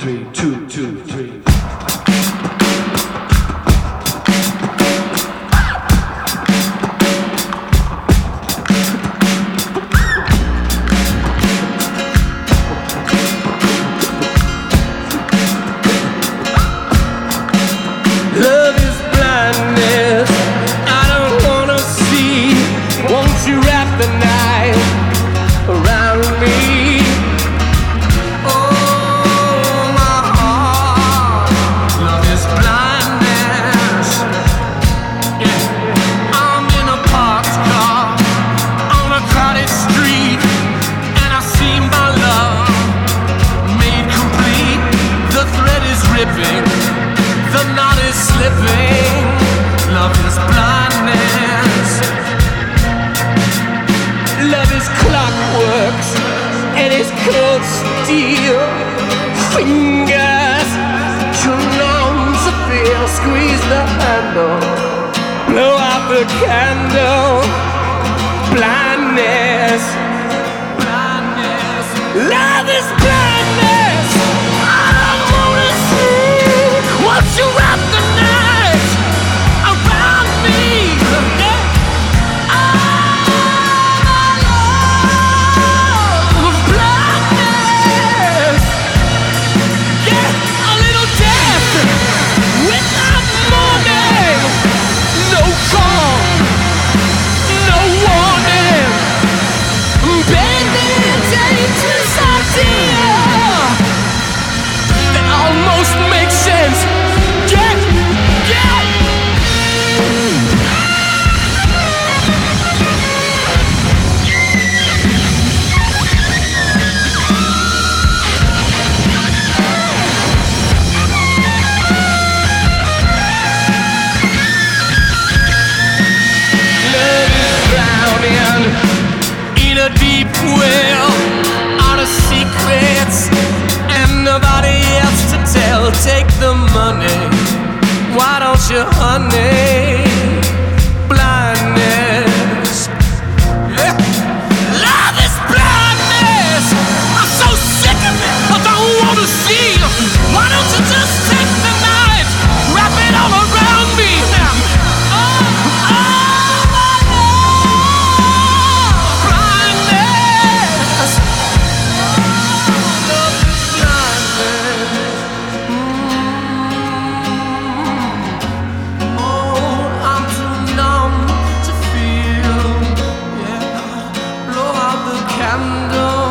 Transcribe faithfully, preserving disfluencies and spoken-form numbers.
three, two, two, three. Love is blindness, I don't wanna see. Won't you wrap the night around me? Oh, my heart, love is blindness. Yeah, I'm in a parked car on a crowded street, and I see my love made complete. The thread is ripping, the knot is slipping. Love is blindness. Love is clockworks and it's cold steel. Fingers too numb to feel. Squeeze the handle, blow out the candle. Blindness. Blindness. Love is blindness. I don't wanna see. Once you wrap the night around me, yeah. Oh, blindness. Yeah, a little death without morning. No call, no warning. Baby, dangerous idea that almost makes sense. Yeah, yeah. Love is drowning in a deep well, out of secrets and nobody else to tell. Take the money, why don't you, honey? Blindness. Yeah. Love is blindness. I'm so sick of it, I don't wanna see. Why don't you just take the knife, wrap it all around me now? Oh, oh, my love. Blindness. Love is blindness. Oh, I'm too numb to feel. Yeah, blow out the candle.